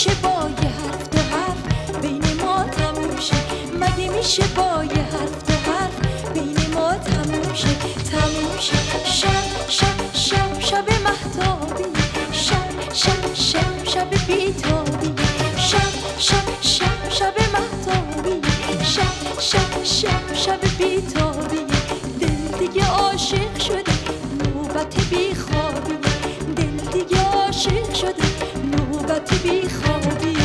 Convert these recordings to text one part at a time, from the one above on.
میشه با یه حرف دو حرف بین ما تموم شه؟ مگه میشه با یه حرف دو حرف بین ما تموم شه؟ تموم شه. شب شب شب شب مهتابی، شب شب شب شب بیتابی، شب شب شب شب مهتابی، شب شب شب شب بیتابی. دل دیگه عاشق شده نوبت بیخوابی، دل دیگه عاشق شده نوبت بیخوابی.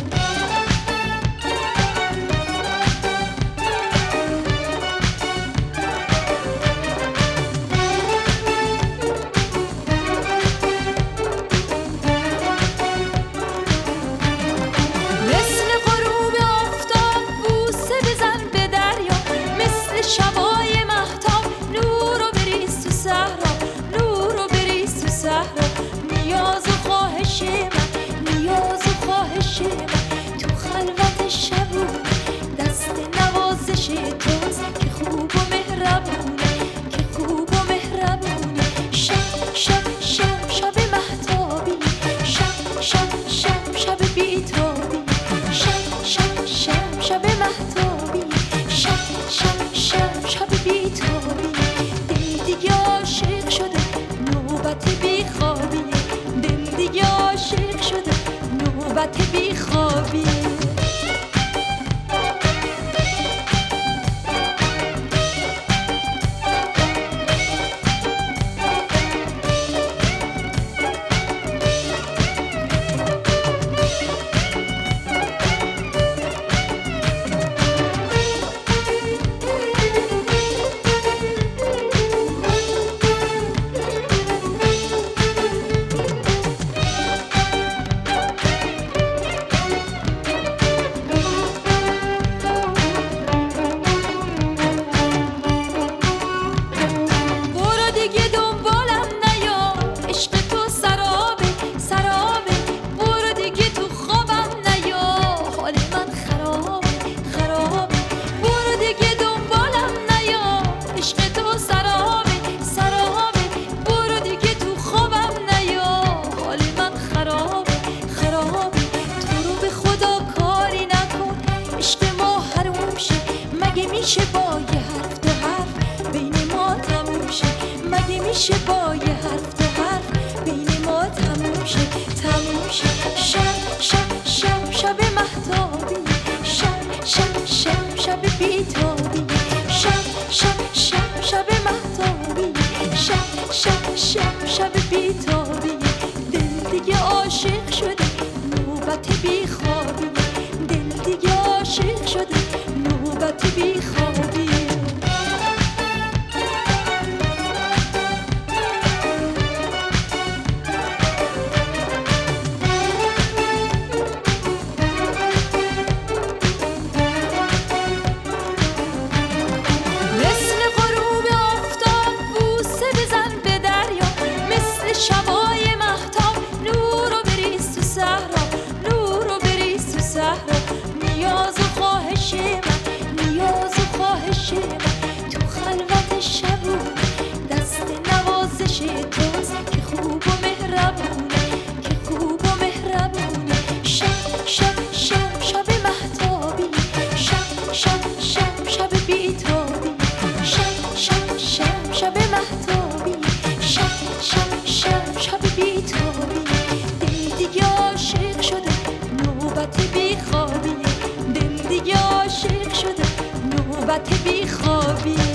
مثل غروب آفتاب بوسه بزن به دریا، مثل شبای مهتاب نورو بریز تو صحرا، نورو بریز تو صحرا. نیاز و خواهش من، نیاز و خواهش من تو خلوت شبونه، دست نوازش توست که خوب و مهربونه، که خوب و مهربونه. شب شب شب شب مهتابی، شب شب شب شب بیتابی، شب شب شب شب مهتابی، شب شب شب شب بیتابی. دل دیگه عاشق شده نوبت بیخوابی، دل دیگه عاشق شده نوبت بیخوابی. میشه با یه حرف دو حرف بین ما تموم شه؟ مگه میشه با یه حرف دو حرف بین ما تموم شه؟ تموم شه. شب شب شب شب مهتابی، شب شب شب شب بیتابی، شب شب شب شب مهتابی، شب شب شب شب بیتابی. دل دیگه عاشق شده نوبت بیخوابی، دل دیگه عاشق شده نوبت بیخوابی. مثل غروب آفتاب بوسه بزن به دریا، مثل شبای مهتاب نورو بریز تو صحرا، نورو بریز تو صحرا. نیاز و خواهش من، نیاز و خواهش من تو خلوت شبونه، دست نوازش توست که خوب و مهربونه، که خوب و مهربونه. شب شب شب شب مهتابی، شب شب شب شب بیتابی، شب شب شب شب مهتابی، شب شب شب شب بیتابی. دل دیگه عاشق شده نوبت بیخوابی، دل دیگه عاشق شده نوبت بیخوابی.